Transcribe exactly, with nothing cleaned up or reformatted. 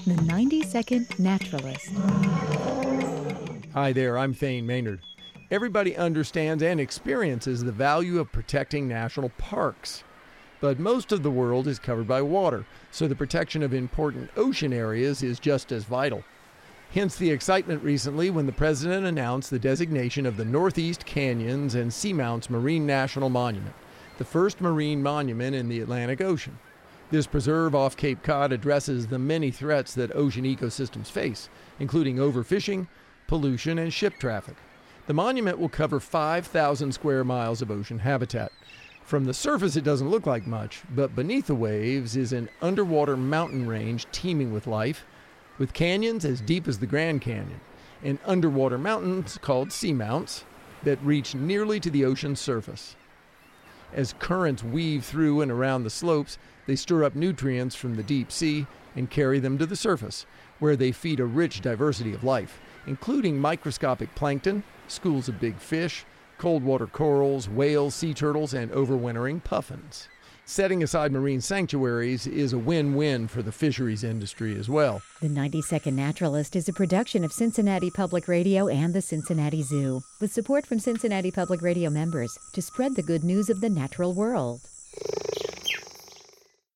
The ninety second Naturalist. Hi there, I'm Thane Maynard. Everybody understands and experiences the value of protecting national parks. But most of the world is covered by water, so the protection of important ocean areas is just as vital. Hence the excitement recently when the President announced the designation of the Northeast Canyons and Seamounts Marine National Monument, the first marine monument in the Atlantic Ocean. This preserve off Cape Cod addresses the many threats that ocean ecosystems face, including overfishing, pollution, and ship traffic. The monument will cover five thousand square miles of ocean habitat. From the surface, it doesn't look like much, but beneath the waves is an underwater mountain range teeming with life, with canyons as deep as the Grand Canyon, and underwater mountains called seamounts that reach nearly to the ocean's surface. As currents weave through and around the slopes, they stir up nutrients from the deep sea and carry them to the surface, where they feed a rich diversity of life, including microscopic plankton, schools of big fish, cold water corals, whales, sea turtles, and overwintering puffins. Setting aside marine sanctuaries is a win-win for the fisheries industry as well. The ninety second Naturalist is a production of Cincinnati Public Radio and the Cincinnati Zoo, with support from Cincinnati Public Radio members to spread the good news of the natural world.